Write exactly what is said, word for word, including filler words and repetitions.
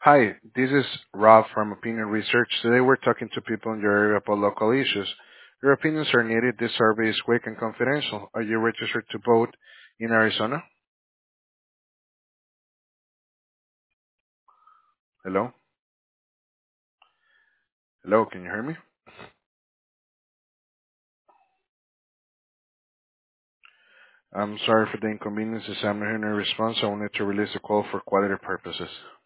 Hi, this is Rob from Opinion Research. Today we're talking to people in your area about local issues. Your opinions are needed. This survey is quick and confidential. Are you registered to vote in Arizona? Hello? Hello, can you hear me? I'm sorry for the inconvenience. As I'm not hearing a response, I wanted to release a call for quality purposes.